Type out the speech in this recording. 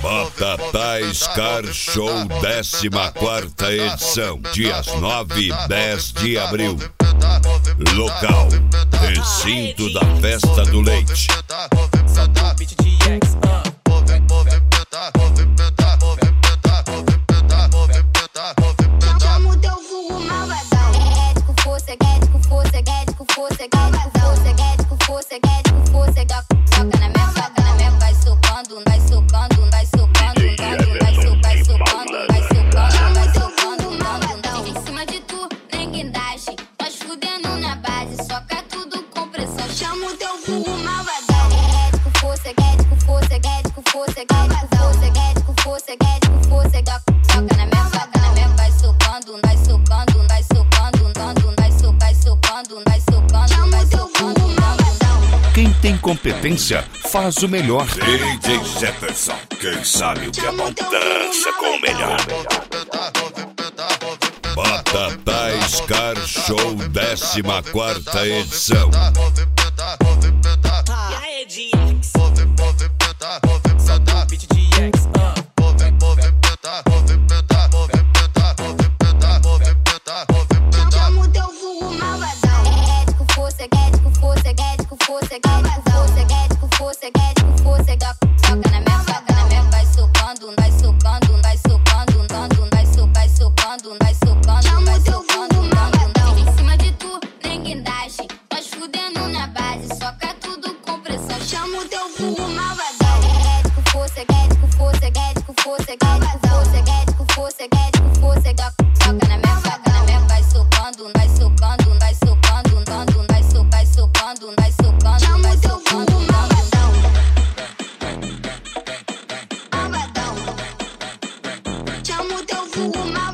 Batatais Car Show 14ª edição, dias 9 e 10 de abril. Local: Recinto da Festa do Leite. Chamo teu vulgo malvadão. É com força, é com força, é com força, é com força, é com força, é com força, toca na minha, vai socando, vai socando, vai socando, vai socando, vai socando, vai socando, malvadão. Em cima de tu, nem guindaste, nós fudendo na base, soca tudo com pressão. Chamo teu vulgo malvadão. É com força, é com força, é com força, é com força, é com força, é com força, toca na minha, vai socando, vai socando, vai socando, vai socando, vai socando, vai socando, vai socando, malvadão. Quem tem competência faz o melhor. DJ Jefferson, quem sabe o que é bom dança com o melhor. Batatais Car Show 14ª edição. E aí, DX? Solta o beat DX. Chamo teu vulgo malvadão. É com força, é com força, é com força, é com força, é com força, é com força, toca na minha, vai socando, vai socando, vai socando, vai socando, vai socando, vai socando, malvadão. Em cima de tu, nem guindaste, nós fudendo na base, soca tudo com pressão. Chamo teu vulgo malvadão. É com força, é com força, é com força, é com força, é com força, é com força, toca na minha, vai socando, vai socando, vai socando, vai socando, vai socando, vai socando. Chamo teu vulgo malvadão. Malvadão. Chamo teu vulgo malvadão.